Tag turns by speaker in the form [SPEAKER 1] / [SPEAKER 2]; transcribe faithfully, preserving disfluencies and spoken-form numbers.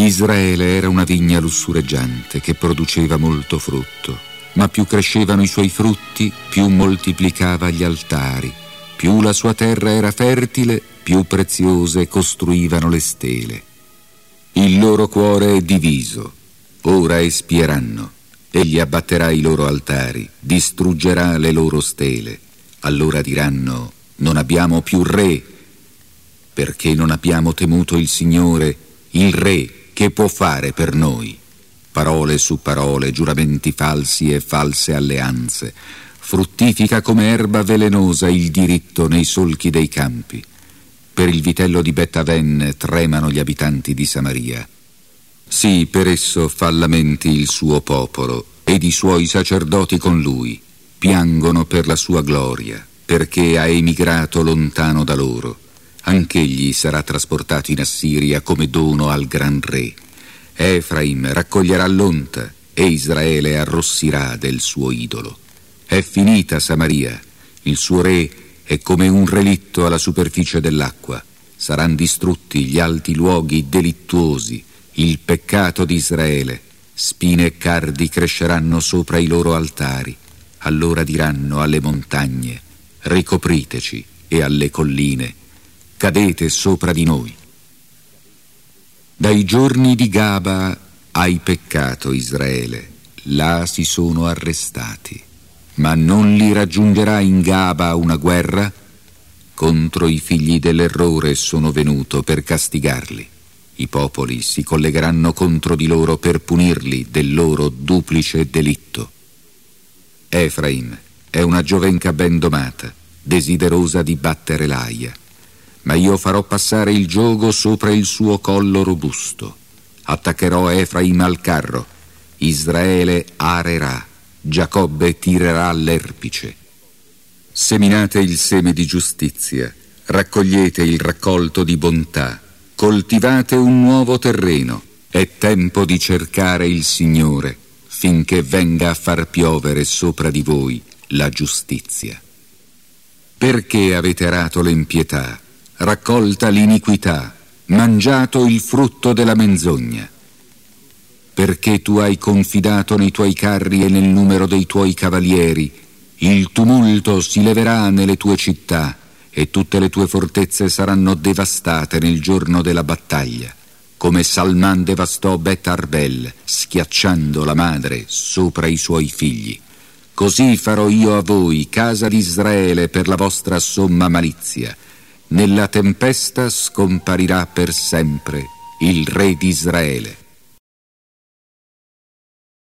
[SPEAKER 1] Israele era una vigna lussureggiante che produceva molto frutto, ma più crescevano i suoi frutti, più moltiplicava gli altari. Più la sua terra era fertile, più preziose costruivano le stele. Il loro cuore è diviso, ora espieranno. Egli abbatterà i loro altari, distruggerà le loro stele. Allora diranno: non abbiamo più re, perché non abbiamo temuto il Signore, il Re, che può fare per noi. Parole su parole, giuramenti falsi e false alleanze. Fruttifica come erba velenosa il diritto nei solchi dei campi. Per il vitello di Bet-Aven tremano gli abitanti di Samaria. Sì, per esso fa lamenti il suo popolo ed i suoi sacerdoti con lui. Piangono per la sua gloria, perché ha emigrato lontano da loro. Anch'egli sarà trasportato in Assiria come dono al gran re. Efraim raccoglierà l'onta e Israele arrossirà del suo idolo. È finita Samaria, il suo re è come un relitto alla superficie dell'acqua. Saranno distrutti gli alti luoghi delittuosi, il peccato di Israele. Spine e cardi cresceranno sopra i loro altari. Allora diranno alle montagne: ricopriteci, e alle colline: cadete sopra di noi. Dai giorni di Gaba hai peccato, Israele, là si sono arrestati. Ma non li raggiungerà in Gaba una guerra? Contro i figli dell'errore sono venuto per castigarli. I popoli si collegheranno contro di loro per punirli del loro duplice delitto. Efraim è una giovenca ben domata, desiderosa di battere l'aia. Ma io farò passare il giogo sopra il suo collo robusto. Attaccherò Efraim al carro, Israele arerà, Giacobbe tirerà l'erpice. Seminate il seme di giustizia, raccogliete il raccolto di bontà, coltivate un nuovo terreno. È tempo di cercare il Signore, finché venga a far piovere sopra di voi la giustizia. Perché avete arato l'impietà, raccolta l'iniquità, mangiato il frutto della menzogna? Perché tu hai confidato nei tuoi carri e nel numero dei tuoi cavalieri. Il tumulto si leverà nelle tue città e tutte le tue fortezze saranno devastate nel giorno della battaglia, come Salman devastò Bet Arbel, schiacciando la madre sopra i suoi figli. Così farò io a voi, casa di Israele, per la vostra somma malizia. Nella tempesta scomparirà per sempre il re di Israele.